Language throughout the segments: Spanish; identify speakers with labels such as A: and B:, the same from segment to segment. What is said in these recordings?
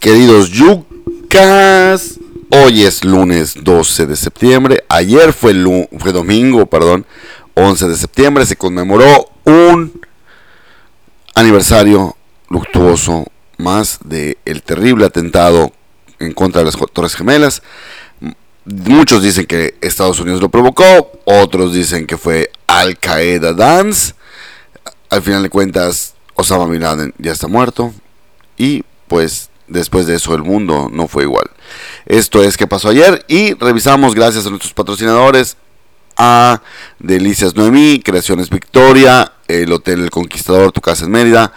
A: queridos yucas, hoy es lunes 12 de septiembre, ayer fue domingo, 11 de septiembre, se conmemoró un aniversario luctuoso más del terrible atentado en contra de las Torres Gemelas. Muchos dicen que Estados Unidos lo provocó, otros dicen que fue Al Qaeda Dance. Al final de cuentas, Osama Bin Laden ya está muerto y pues después de eso el mundo no fue igual. Esto es ¿Qué pasó ayer? Y revisamos, gracias a nuestros patrocinadores, a Delicias Noemí, Creaciones Victoria, el Hotel El Conquistador, tu casa en Mérida,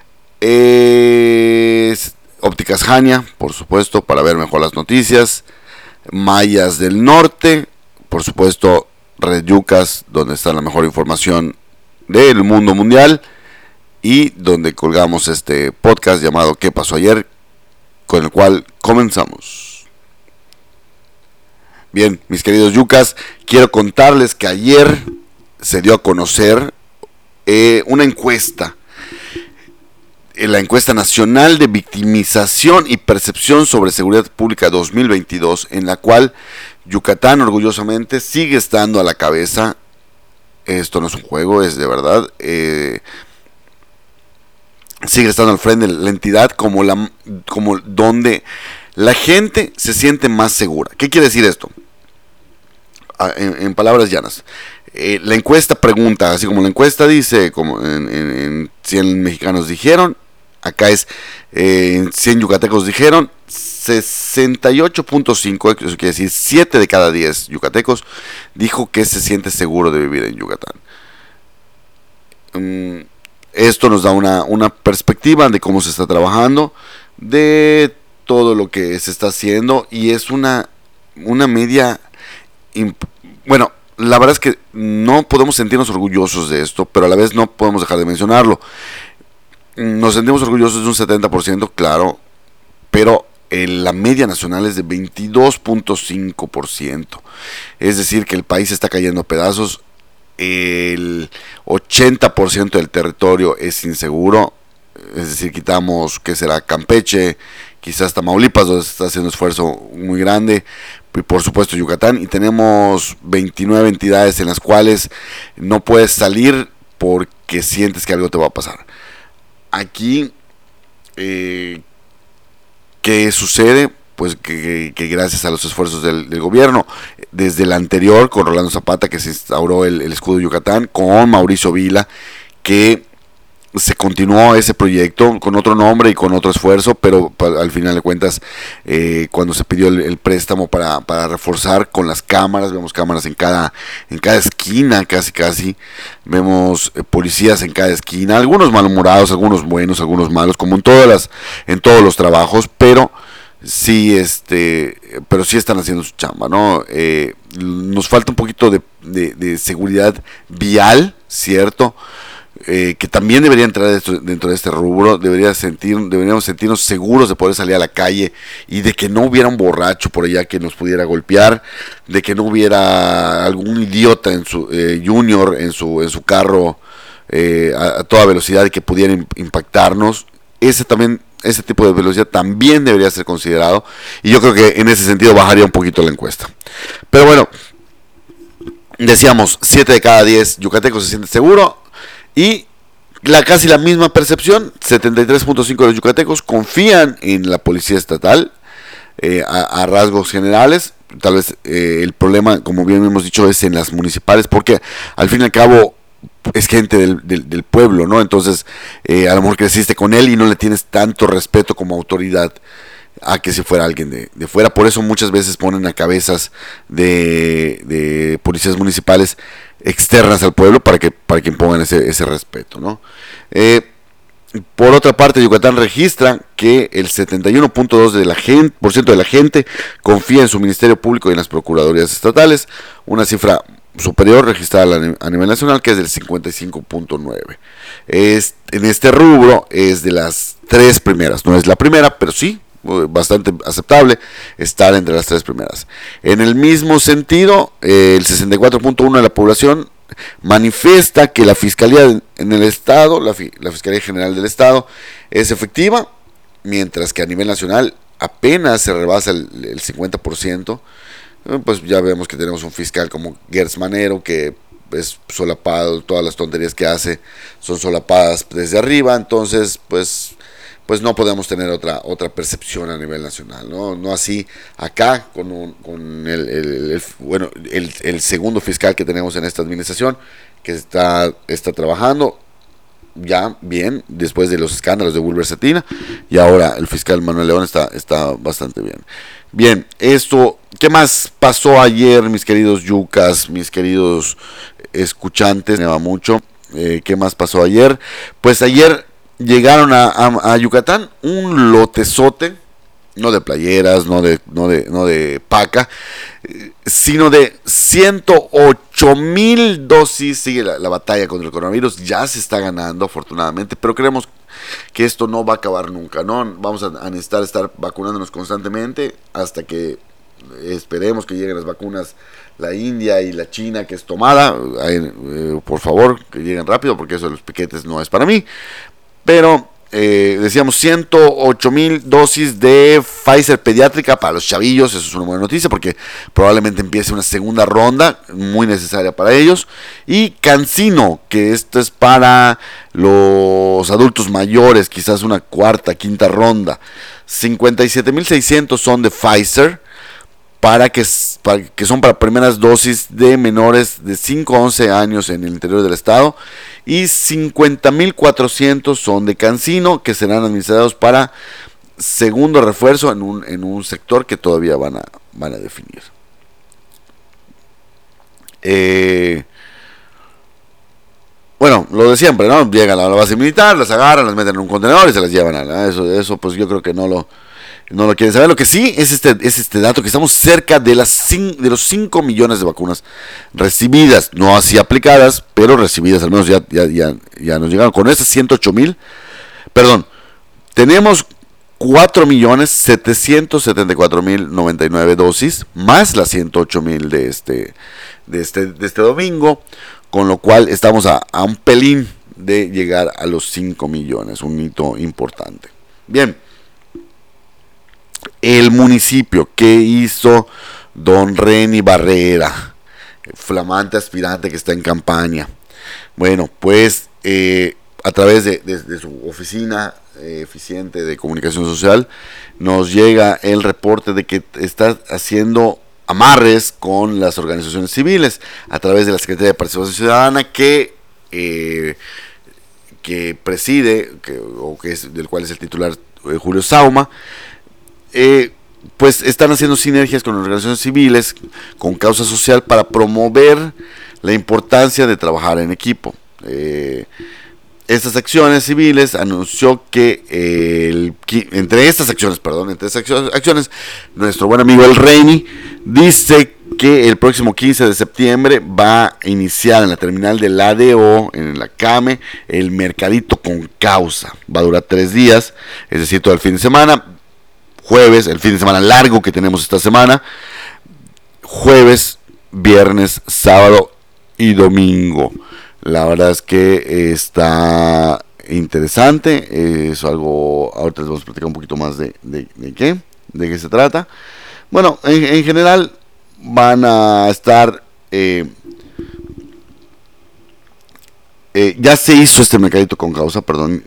A: Ópticas Jania, por supuesto, para ver mejor las noticias, Mayas del Norte, por supuesto, Red Yucas, donde está la mejor información del mundo mundial y donde colgamos este podcast llamado ¿Qué pasó ayer?, con el cual comenzamos. Bien, mis queridos yucas, quiero contarles que ayer se dio a conocer una encuesta, la encuesta nacional de victimización y percepción sobre seguridad pública 2022, en la cual Yucatán orgullosamente sigue estando a la cabeza. Esto no es un juego, es de verdad. Sigue estando al frente de la entidad como donde la gente se siente más segura. ¿Qué quiere decir esto? En palabras llanas, la encuesta pregunta, así como la encuesta dice, como en 100 mexicanos dijeron, acá es 100 yucatecos dijeron, 68.5, eso quiere decir 7 de cada 10 yucatecos dijo que se siente seguro de vivir en Yucatán. Esto nos da una perspectiva de cómo se está trabajando, de todo lo que se está haciendo, y es una media. Bueno, la verdad es que no podemos sentirnos orgullosos de esto, pero a la vez no podemos dejar de mencionarlo. Nos sentimos orgullosos de un 70%, claro, pero la media nacional es de 22.5%. Es decir, que el país está cayendo a pedazos. El 80% del territorio es inseguro, es decir, quitamos, ¿qué será? Campeche, quizás Tamaulipas, donde se está haciendo un esfuerzo muy grande, y por supuesto Yucatán, y tenemos 29 entidades en las cuales no puedes salir porque sientes que algo te va a pasar. Aquí, ¿qué sucede? Pues que gracias a los esfuerzos del gobierno, desde el anterior, con Rolando Zapata, que se instauró el escudo de Yucatán, con Mauricio Vila, que se continuó ese proyecto con otro nombre y con otro esfuerzo, pero al final de cuentas, cuando se pidió el préstamo para reforzar con las cámaras, vemos cámaras en cada esquina, casi, vemos policías en cada esquina, algunos malhumorados, algunos buenos, algunos malos, como en todos los trabajos, pero sí, pero sí están haciendo su chamba, ¿no? Nos falta un poquito de seguridad vial, ¿cierto? Que también debería entrar dentro de este rubro. Deberíamos sentirnos seguros de poder salir a la calle y de que no hubiera un borracho por allá que nos pudiera golpear, de que no hubiera algún idiota en su junior en su carro a toda velocidad y que pudiera impactarnos. Ese tipo de velocidad también debería ser considerado, y yo creo que en ese sentido bajaría un poquito la encuesta. Pero bueno, decíamos, 7 de cada 10 yucatecos se sienten seguros, y casi la misma percepción, 73.5 de los yucatecos confían en la policía estatal, a rasgos generales. Tal vez el problema, como bien hemos dicho, es en las municipales, porque al fin y al cabo es gente del pueblo, ¿no? Entonces, a lo mejor creciste con él y no le tienes tanto respeto como autoridad a que si fuera alguien de fuera. Por eso muchas veces ponen a cabezas de policías municipales externas al pueblo para que impongan ese respeto, ¿no? Por otra parte, Yucatán registra que el 71.2% de la gente confía en su ministerio público y en las procuradurías estatales, una cifra superior registrada a nivel nacional, que es del 55.9%. En este rubro es de las 3 primeras, no es la primera, pero sí bastante aceptable estar entre las 3 primeras. En el mismo sentido, el 64.1% de la población manifiesta que la Fiscalía en el Estado, la Fiscalía General del Estado, es efectiva mientras que a nivel nacional apenas se rebasa el 50%. Pues ya vemos que tenemos un fiscal como Gertz Manero, que es solapado, todas las tonterías que hace son solapadas desde arriba. Entonces pues no podemos tener otra percepción a nivel nacional, no así acá con el segundo fiscal que tenemos en esta administración, que está trabajando ya bien después de los escándalos de Wilber Cetina, y ahora el fiscal Manuel León está bastante bien. Bien, ¿qué más pasó ayer, mis queridos yucas, mis queridos escuchantes? Me va mucho. ¿Qué más pasó ayer? Pues ayer llegaron a Yucatán un lotezote, no de playeras, no de paca, sino de 108,000 dosis. Sigue la batalla contra el coronavirus, ya se está ganando afortunadamente, pero creemos que esto no va a acabar nunca, ¿no? Vamos a necesitar estar vacunándonos constantemente hasta que esperemos que lleguen las vacunas, la India y la China, que es tomada. Por favor, que lleguen rápido, porque eso de los piquetes no es para mí. Pero decíamos 108,000 dosis de Pfizer pediátrica para los chavillos. Eso es una buena noticia, porque probablemente empiece una segunda ronda muy necesaria para ellos. Y CanSino, que esto es para los adultos mayores, quizás una cuarta, quinta ronda. 57,600 son de Pfizer, que son para primeras dosis de menores de 5 a 11 años en el interior del estado, y 50,400 son de CanSino, que serán administrados para segundo refuerzo en un sector que todavía van a definir. Bueno, lo de siempre, ¿no? Llegan a la base militar, las agarran, las meten en un contenedor y se las llevan eso pues yo creo que no lo quieren saber. Lo que sí es este dato, que estamos cerca de los 5 millones de vacunas recibidas, no así aplicadas, pero recibidas, al menos ya nos llegaron. Con estas 108,000, tenemos 4,774,099 dosis, más las 108,000 de este domingo, con lo cual estamos a un pelín de llegar a los 5 millones, un hito importante. Bien. El municipio, ¿qué hizo don Reni Barrera, flamante aspirante que está en campaña? Bueno, pues a través de su oficina eficiente de comunicación social, nos llega el reporte de que está haciendo amarres con las organizaciones civiles a través de la Secretaría de Participación Ciudadana, que preside, del cual es el titular Julio Sauma. Pues están haciendo sinergias con organizaciones civiles, con causa social, para promover la importancia de trabajar en equipo. Estas acciones civiles anunció que entre estas acciones, nuestro buen amigo el Reni dice que el próximo 15 de septiembre va a iniciar en la terminal del ADO, en la CAME, el mercadito con causa. Va a durar 3 días, es decir, todo el fin de semana. Jueves, el fin de semana largo que tenemos esta semana, jueves, viernes, sábado y domingo. La verdad es que está interesante, es algo, ahorita les vamos a platicar un poquito más de qué se trata. Bueno, en general van a estar... ya se hizo este mercadito con causa,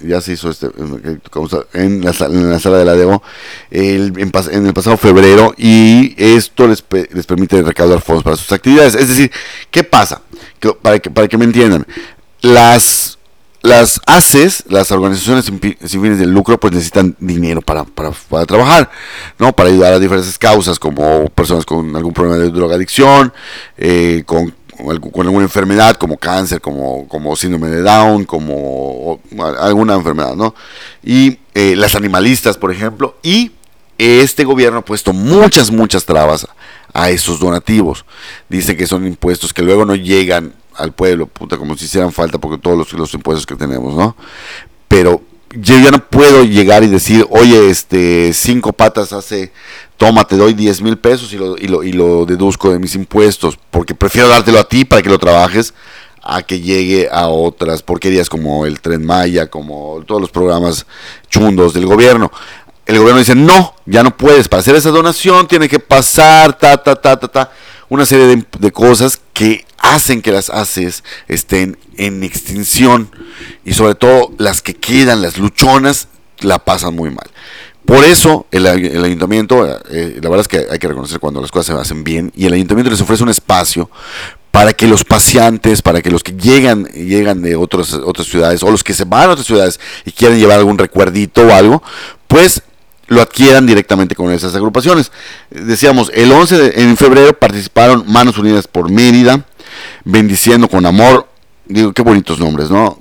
A: en la sala de la DEO en el pasado febrero, y esto les permite recaudar fondos para sus actividades. Es decir, ¿qué pasa? Para que me entiendan, las ACES, las organizaciones civiles del lucro, pues necesitan dinero para trabajar, ¿no? Para ayudar a diversas causas, como personas con algún problema de drogadicción, con alguna enfermedad como cáncer, como síndrome de Down, como alguna enfermedad, ¿no? Y las animalistas, por ejemplo. Y este gobierno ha puesto muchas trabas a esos donativos. Dice que son impuestos que luego no llegan al pueblo, como si hicieran falta, porque todos los impuestos que tenemos, ¿no? Pero yo ya no puedo llegar y decir, oye, 5 patas hace... Toma, te doy 10,000 pesos y lo deduzco de mis impuestos, porque prefiero dártelo a ti para que lo trabajes, a que llegue a otras porquerías como el Tren Maya, como todos los programas chundos del gobierno. el gobierno dice, no, ya no puedes, para hacer esa donación tiene que pasar, una serie de cosas que hacen que las ACES estén en extinción, y sobre todo las que quedan, las luchonas, la pasan muy mal. Por eso el ayuntamiento, la verdad es que hay que reconocer cuando las cosas se hacen bien, y el ayuntamiento les ofrece un espacio para que los paseantes, para que los que llegan de otras ciudades, o los que se van a otras ciudades y quieren llevar algún recuerdito o algo, pues lo adquieran directamente con esas agrupaciones. Decíamos, el 11 en febrero participaron Manos Unidas por Mérida, Bendiciendo con Amor, digo, qué bonitos nombres, ¿no?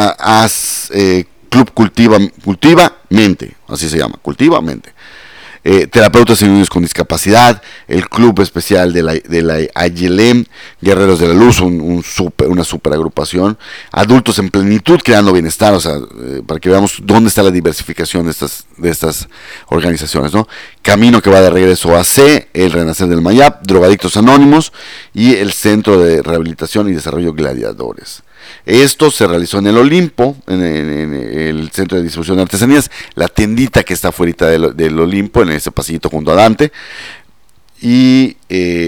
A: Club Cultiva Mente, así se llama, Cultiva Mente. Terapeutas y niños con discapacidad, el Club Especial de la Ayelem, Guerreros de la Luz, una super agrupación, Adultos en Plenitud, Creando Bienestar, o sea, para que veamos dónde está la diversificación de estas organizaciones, ¿no? Camino que va de regreso a C, el Renacer del Mayap, Drogadictos Anónimos y el Centro de Rehabilitación y Desarrollo Gladiadores. Esto se realizó en el Olimpo, en el Centro de Distribución de Artesanías, la tiendita que está afuera del Olimpo, en ese pasillito junto a Dante. Y,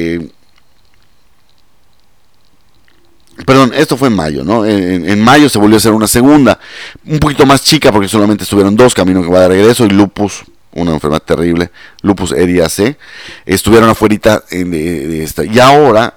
A: perdón, esto fue en mayo, ¿no? En mayo se volvió a hacer una segunda, un poquito más chica, porque solamente estuvieron 2, Camino que va de regreso y Lupus, una enfermedad terrible, Lupus eriacea, estuvieron afuera de esta. Y ahora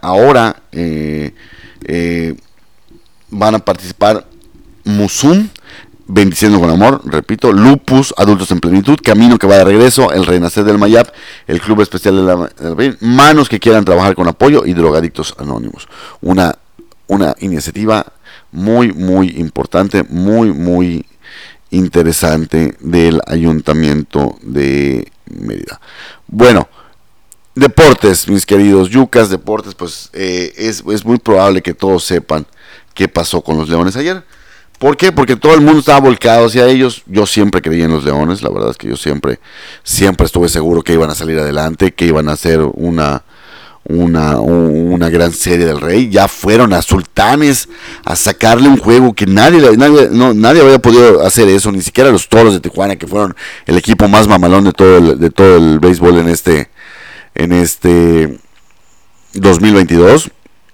A: van a participar Musum, Bendiciendo con Amor, repito, Lupus, Adultos en Plenitud, Camino que va de regreso, el Renacer del Mayap, el Club Especial de la Manos que quieran trabajar con apoyo y Drogadictos Anónimos. Una iniciativa muy, muy importante, muy, muy interesante del Ayuntamiento de Mérida. Bueno, deportes, mis queridos yucas, deportes, pues es muy probable que todos sepan qué pasó con los Leones ayer. ¿Por qué? Porque todo el mundo estaba volcado hacia ellos. Yo siempre creí en los Leones, la verdad es que yo siempre estuve seguro que iban a salir adelante, que iban a hacer una gran serie del Rey. Ya fueron a Sultanes a sacarle un juego que nadie había podido hacer eso, ni siquiera los Toros de Tijuana, que fueron el equipo más mamalón de todo el béisbol en este 2022.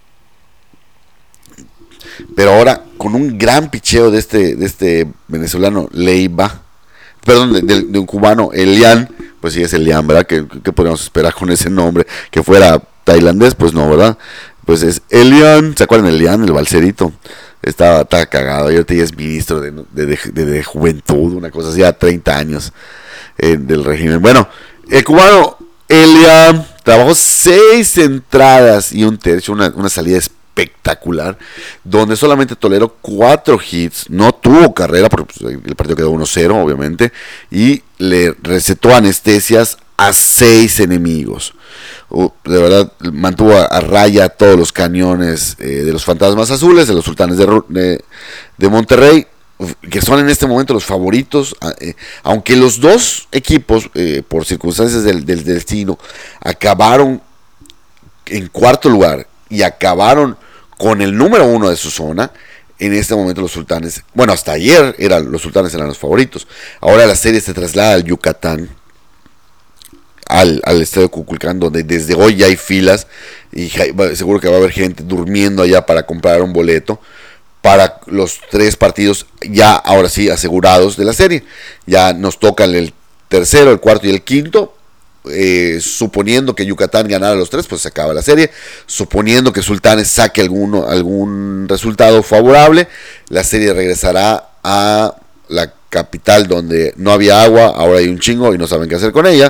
A: Pero ahora con un gran picheo de este venezolano Leiva, perdón, de un cubano, Elian, pues sí es Elian, ¿verdad? ¿Qué podríamos esperar con ese nombre? Que fuera tailandés, pues no, ¿verdad? Pues es Elian, ¿se acuerdan de Elian, el balserito? Estaba cagado, y ahorita ya es ministro de juventud, una cosa así, a 30 años del régimen. Bueno, el cubano Elian trabajó 6 entradas y un tercio, una salida espectacular, donde solamente toleró 4 hits, no tuvo carrera porque pues, el partido quedó 1-0 obviamente, y le recetó anestesias a 6 enemigos. De verdad mantuvo a raya todos los cañones de los Fantasmas Azules, de los Sultanes de Monterrey, que son en este momento los favoritos, aunque los dos equipos por circunstancias del destino acabaron en cuarto lugar y acabaron con el número 1 de su zona. En este momento los Sultanes, bueno, hasta ayer los Sultanes eran los favoritos. Ahora la serie se traslada al Yucatán, al estadio Cuculcán, donde desde hoy ya hay filas y seguro que va a haber gente durmiendo allá para comprar un boleto para los 3 partidos ya ahora sí asegurados de la serie. Ya nos tocan el tercero, el cuarto y el quinto. Suponiendo que Yucatán ganara los 3, pues se acaba la serie. Suponiendo que Sultanes saque algún resultado favorable, la serie regresará a la capital donde no había agua, ahora hay un chingo y no saben qué hacer con ella.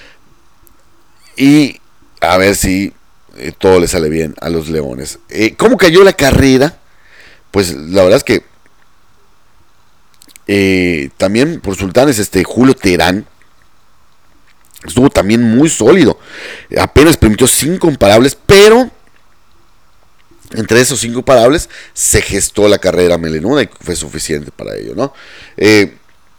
A: Y a ver si todo le sale bien a los Leones. ¿Cómo cayó la carrera? Pues la verdad es que también por Sultanes, Julio Terán estuvo también muy sólido. Apenas permitió 5 imparables, pero entre esos 5 imparables se gestó la carrera melenuda y fue suficiente para ello, ¿no? En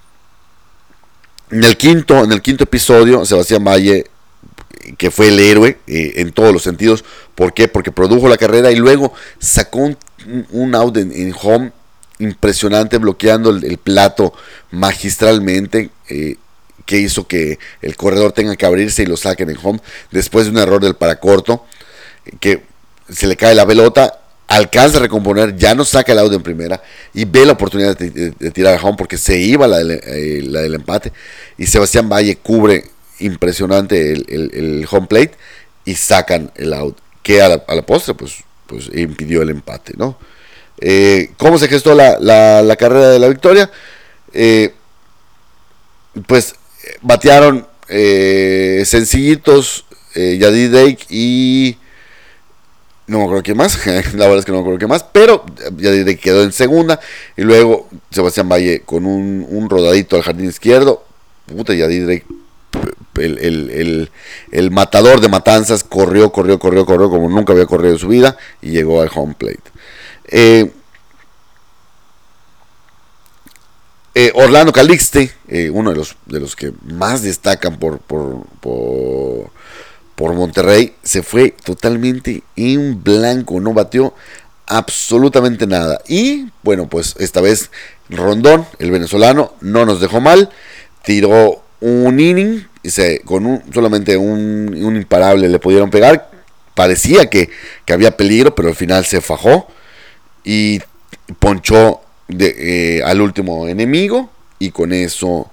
A: el quinto episodio, Sebastián Valle, que fue el héroe en todos los sentidos. ¿Por qué? Porque produjo la carrera y luego sacó un out en home impresionante, bloqueando el plato magistralmente. que hizo que el corredor tenga que abrirse y lo saquen en home después de un error del paracorto, que se le cae la pelota, alcanza a recomponer, ya no saca el out en primera y ve la oportunidad de tirar a home porque se iba la del empate, y Sebastián Valle cubre impresionante el home plate y sacan el out, que a la postre pues impidió el empate, ¿no? ¿Cómo se gestó la carrera de la victoria? Pues batearon sencillitos Yadier Drake y no me acuerdo quién más, la verdad es que no me acuerdo quién más, pero Yadier Drake quedó en segunda y luego Sebastián Valle con un rodadito al jardín izquierdo. Puta, Yadier Drake, el matador de matanzas, corrió como nunca había corrido en su vida y llegó al home plate. Orlando Calixte, uno de los que más destacan por Monterrey, se fue totalmente en blanco, no batió absolutamente nada. Y bueno, pues esta vez Rondón, el venezolano, no nos dejó mal, tiró un inning, con solamente un imparable le pudieron pegar. Parecía que había peligro, pero al final se fajó y ponchó al último enemigo, y con eso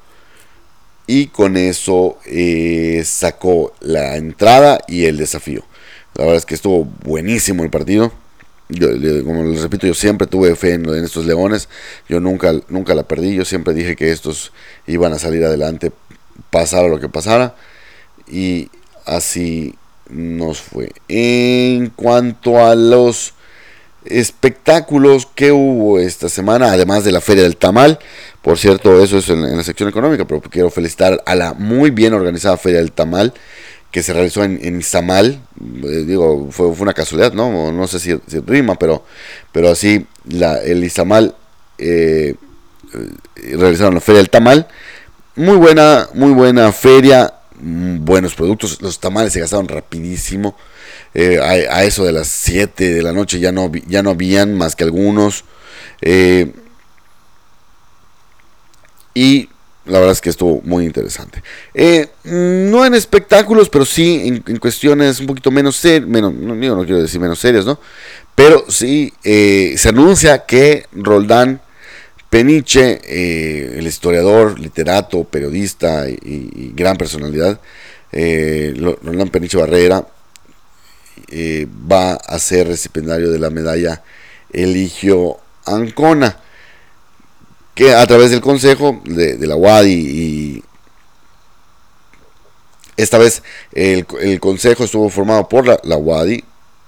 A: sacó la entrada y el desafío. La verdad es que estuvo buenísimo el partido. Como les repito, yo siempre tuve fe en estos Leones. Yo nunca la perdí. Yo siempre dije que estos iban a salir adelante, pasara lo que pasara, y así nos fue. En cuanto a los espectáculos que hubo esta semana, además de la Feria del Tamal, por cierto, eso es en la sección económica, pero quiero felicitar a la muy bien organizada Feria del Tamal que se realizó en Izamal. Digo, fue una casualidad, no sé si rima, pero así el Izamal realizaron la Feria del Tamal. Muy buena feria, buenos productos. Los tamales se gastaron rapidísimo. A eso de las 7 de la noche ya no habían más que algunos. Y la verdad es que estuvo muy interesante. No en espectáculos, pero sí en cuestiones un poquito menos serias. No quiero decir menos serias, ¿no? Pero sí se anuncia que Roldán Peniche, el historiador, literato, periodista y gran personalidad, Roldán Peniche Barrera, va a ser recipiendario de la medalla Eligio Ancona, que a través del consejo de la UADI, y esta vez el consejo estuvo formado por la UADI,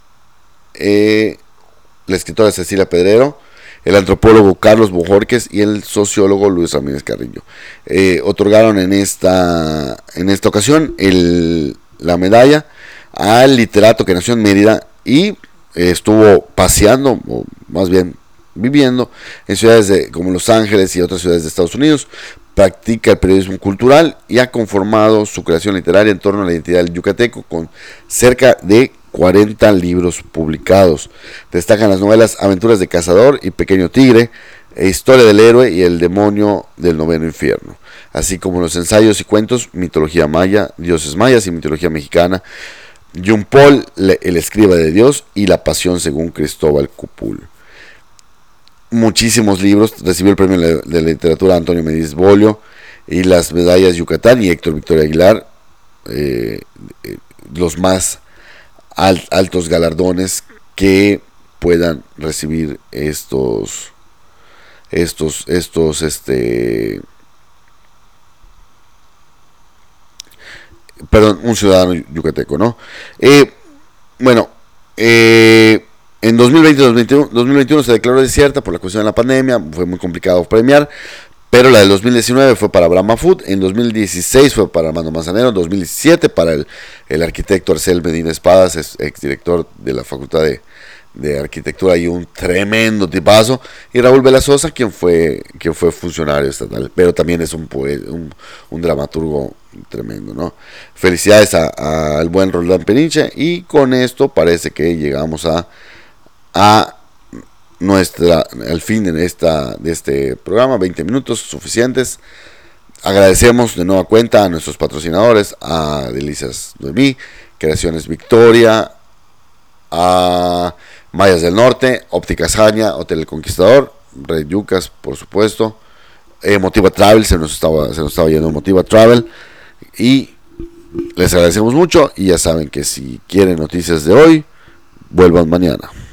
A: la escritora Cecilia Pedrero, el antropólogo Carlos Bojorquez y el sociólogo Luis Ramírez Carrillo. Otorgaron en esta ocasión la medalla al literato que nació en Mérida y estuvo paseando, o más bien viviendo, en ciudades como Los Ángeles y otras ciudades de Estados Unidos. Practica el periodismo cultural y ha conformado su creación literaria en torno a la identidad del yucateco, con cerca de 40 libros publicados. Destacan las novelas Aventuras de Cazador y Pequeño Tigre, Historia del Héroe y El Demonio del Noveno Infierno, así como los ensayos y cuentos Mitología Maya, Dioses Mayas y Mitología Mexicana, Yumpol, el Escriba de Dios, y La Pasión según Cristóbal Cupul. Muchísimos libros. Recibió el premio de literatura Antonio Medís Bolio y las medallas Yucatán y Héctor Victoria Aguilar, los más altos galardones que puedan recibir un ciudadano yucateco, ¿no? En 2020-2021 se declaró desierta por la cuestión de la pandemia, fue muy complicado premiar, pero la del 2019 fue para Brahma Food, en 2016 fue para Armando Manzanero, en 2017 para el arquitecto Arcel Medina Espadas, exdirector de la Facultad de Arquitectura y un tremendo tipazo, y Raúl Velasosa, quien fue funcionario estatal, pero también es un dramaturgo tremendo, ¿no? Felicidades al buen Roldán Peniche, y con esto parece que llegamos al fin de este programa. 20 minutos suficientes. Agradecemos de nueva cuenta a nuestros patrocinadores, a Delicias Noemí, Creaciones Victoria, a Mayas del Norte, Ópticas Jaña, Hotel El Conquistador, Red Yucas, por supuesto, Motiva Travel, se nos estaba yendo Motiva Travel, y les agradecemos mucho, y ya saben que si quieren noticias de hoy, vuelvan mañana.